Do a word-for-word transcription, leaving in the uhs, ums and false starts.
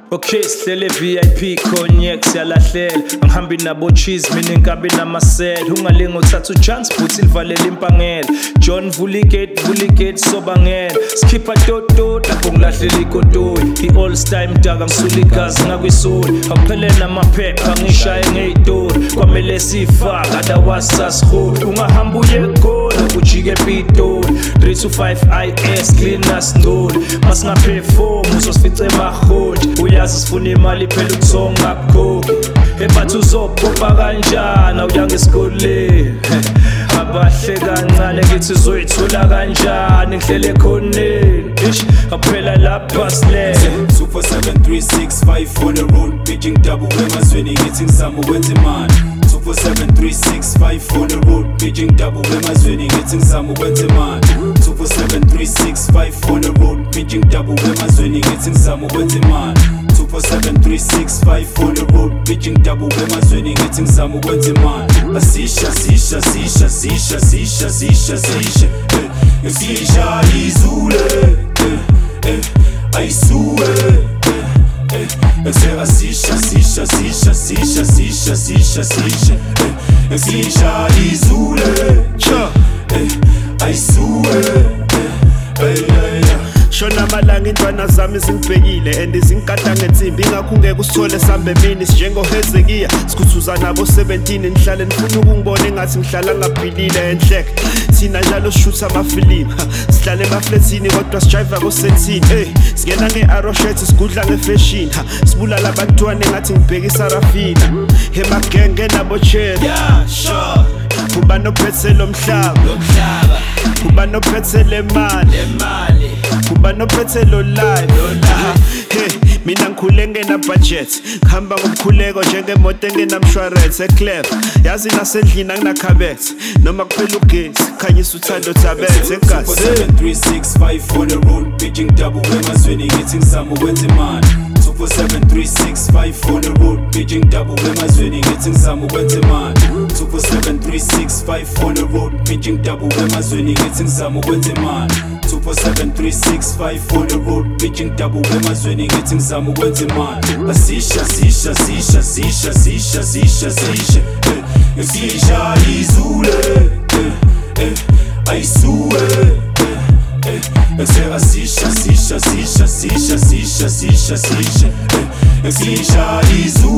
Okay, sihlele V I P cognac siyalahlela angihambi nabo cheese mina inkabi namasela ungalinga uthatha uchance futhi livalela impangela John Vuligate Vuligate sobangela skipper toto lapho ngilahlela ikotoni I all time daka ngisula igazi ngakwisoli awuphelele namaphepha ngishaye ngeyidori kwamele sifaka dawasasiholi ungahamba uye gola kujike pitoli three to five I S clean as ndoli masingaperform uzosifice emaholi uyazi sifuna imali phela ukusonga kukhokhi ebathi uzophopha kanjani awuyange esikoleni abahle kancane ngithi uzoyithola kanjani ngihlele khoneni ish aphela lapha silele two four seven three six five on the road pitching double emazweni ngithi ngizama ukwenza imali two four seven three six five on the road pitching double emazweni ngithi ngizama ukwenza imali two four seven three six five on the road pitching double emazweni ngithi ngizama ukwenza imali two four seven three six five on the road pitching double emazweni ngithi ngizama ukwenza imali asisha sisha sisha sisha sisha sisha sisha sisha izule aisue Exera sisha sisha sisha sisha sisha sisha sisha sisha izule cha aisue Shona malanga intwana zami zingibhekile and izinkata ngetsimbi ingakho ungeke usithole sambe mini sinjengo Hezekiya sikhuthuza nabo seventeen nihlale nifuna ukungibona engathi ngihlala ngaphilile enhleke sina njalo shoot amafilimu sihlale emafletini kodwa sijiva kosetini hey singena ngearrowshot sigudla ngefashion sibulala abantwana engathi ngibheka iSarafina emagenge nabo chela yeah sure kuba nophethe lo mhlaba lo mhlaba kuba nophethe le mali le mali kuba nophethe lo live hey mina ngikhule ngena budget ngihamba ngokukhuleko njengemoto engenamshwarense eclub yazi nasendlini anginacabbage noma kuphela ugesi khanyisa uthando thabethe egazi seven three six five on the road pitching double emazweni ngithi ngizama ukwenza imali two four seven three six five on the road pitching double emazweni ngithi ngizama ukwenza imali two four seven three six five on the road pitching double emazweni ngithi ngizama ukwenza imali two four seven three six five on the road pitching double emazweni ngithi ngizama ukwenza imali asisha sisha sisha sisha sisha sisha sisha sisha izule aisue Exera sisha sisha sisha sisha sisha sisha sisha sisha izule